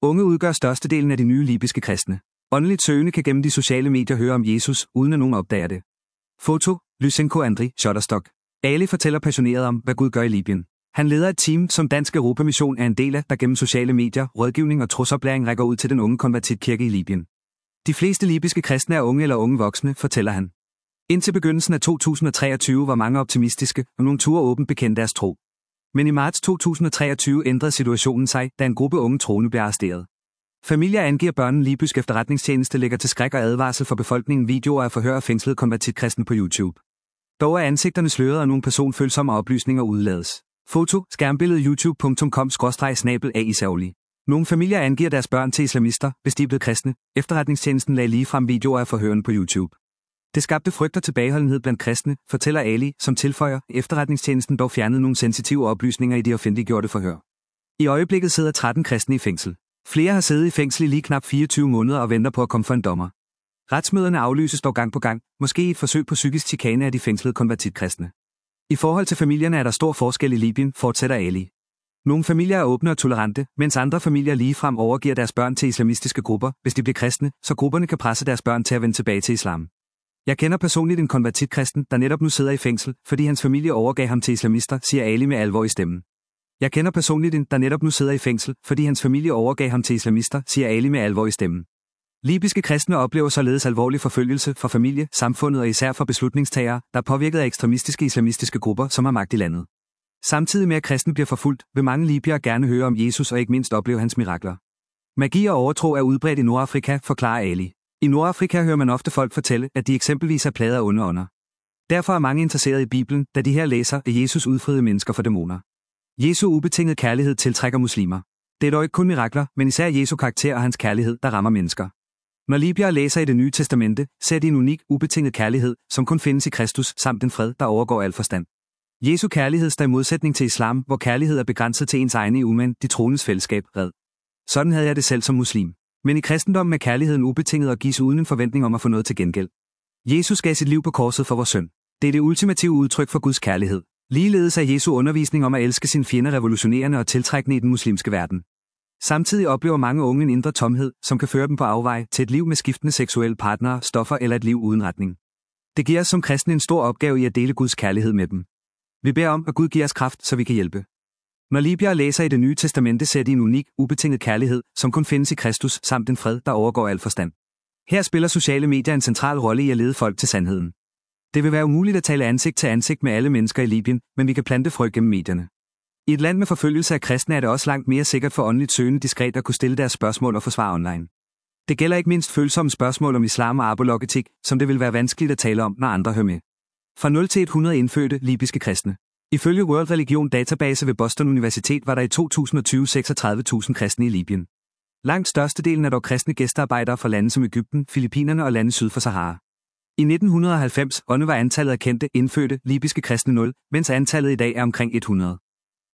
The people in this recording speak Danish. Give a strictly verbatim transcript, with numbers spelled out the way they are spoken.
Unge udgør størstedelen af de nye libyske kristne. Åndeligt søgende kan gennem de sociale medier høre om Jesus, uden at nogen opdager det. Foto: Lysenko Andri, Shutterstock. Ali fortæller passioneret om, hvad Gud gør i Libyen. Han leder et team, som Dansk Europamission er en del af, der gennem sociale medier, rådgivning og trosoplæring rækker ud til den unge konvertitkirke i Libyen. De fleste libyske kristne er unge eller unge voksne, fortæller han. Indtil begyndelsen af to tusind og treogtyve var mange optimistiske, og nogle turde åbent bekendte deres tro. Men i marts to tusind og treogtyve ændrede situationen sig, da en gruppe unge troende blev arresteret. Familier angiver børnen libysk efterretningstjeneste lægger til skræk og advarsel for befolkningen videoer af forhør af fængslede konvertitkristne på YouTube. Dog er ansigterne sløret og nogle personfølsomme oplysninger udlades. Foto: skærmbillede youtube punktum com skråstreg snabel a isaoli. Nogle familier angiver deres børn til islamister, hvis de er blevet kristne. Efterretningstjenesten lagde ligefrem videoer af forhørene på YouTube. Det skabte frygt og tilbageholdenhed blandt kristne, fortæller Ali, som tilføjer, efterretningstjenesten dog fjernede nogle sensitive oplysninger i de offentliggjorte forhør. I øjeblikket sidder tretten kristne i fængsel. Flere har siddet i fængsel i lige knap fireogtyve måneder og venter på at komme for en dommer. Retsmøderne aflyses dog gang på gang, måske i et forsøg på psykisk chikane af de fængslede konvertitkristne. I forhold til familierne er der stor forskel i Libyen, fortsætter Ali. Nogle familier er åbne og tolerante, mens andre familier ligefrem overgiver deres børn til islamistiske grupper, hvis de bliver kristne, så grupperne kan presse deres børn til at vende tilbage til islam. Jeg kender personligt en konvertitkristen, der netop nu sidder i fængsel, fordi hans familie overgav ham til islamister, siger Ali med alvor i stemmen. Jeg kender personligt en, der netop nu sidder i fængsel, fordi hans familie overgav ham til islamister, siger Ali med alvor i stemmen. Libyske kristne oplever således alvorlig forfølgelse fra familie, samfundet og især fra beslutningstagere, der er påvirket af ekstremistiske islamistiske grupper, som har magt i landet. Samtidig med at kristne bliver forfulgt, vil mange libyere gerne høre om Jesus og ikke mindst opleve hans mirakler. Magi og overtro er udbredt i Nordafrika, forklarer Ali. I Nordafrika hører man ofte folk fortælle, at de eksempelvis er plaget af onde ånder. Derfor er mange interesseret i Bibelen, da de her læser, at Jesus udfriede mennesker for dæmoner. Jesu ubetingede kærlighed tiltrækker muslimer. Det er dog ikke kun mirakler, men især Jesu karakter og hans kærlighed, der rammer mennesker. Når libyere læser i Det Nye Testamente, ser de en unik, ubetinget kærlighed, som kun findes i Kristus, samt en fred, der overgår al forstand. Jesu kærlighed står i modsætning til islam, hvor kærlighed er begrænset til ens egne i umen, de troendes fællesskab, red. Sådan havde jeg det selv som muslim. Men i kristendommen er kærligheden ubetinget og gives uden en forventning om at få noget til gengæld. Jesus gav sit liv på korset for vores synd. Det er det ultimative udtryk for Guds kærlighed. Ligeledes er Jesu undervisning om at elske sine fjender revolutionerende og tiltrækkende i den muslimske verden. Samtidig oplever mange unge en indre tomhed, som kan føre dem på afvej til et liv med skiftende seksuelle partnere, stoffer eller et liv uden retning. Det giver os som kristne en stor opgave i at dele Guds kærlighed med dem. Vi beder om, at Gud giver os kraft, så vi kan hjælpe. Når libyere læser i Det Nye Testamente, ser de en unik, ubetinget kærlighed, som kun findes i Kristus, samt en fred, der overgår al forstand. Her spiller sociale medier en central rolle i at lede folk til sandheden. Det vil være umuligt at tale ansigt til ansigt med alle mennesker i Libyen, men vi kan plante frø gennem medierne. I et land med forfølgelse af kristne er det også langt mere sikkert for åndeligt søgende diskret at kunne stille deres spørgsmål og forsvare online. Det gælder ikke mindst følsomme spørgsmål om islam og apologetik, som det vil være vanskeligt at tale om, når andre hører med. Fra nul til hundrede indfødte libyske kristne. Ifølge World Religion Database ved Boston Universitet var der i to tusind og tyve seksogtredive tusind kristne i Libyen. Langt størstedelen er dog kristne gæstearbejdere fra lande som Egypten, Filippinerne og lande syd for Sahara. I nitten halvfems var antallet af kendte, indfødte, libyske kristne nul, mens antallet i dag er omkring hundrede.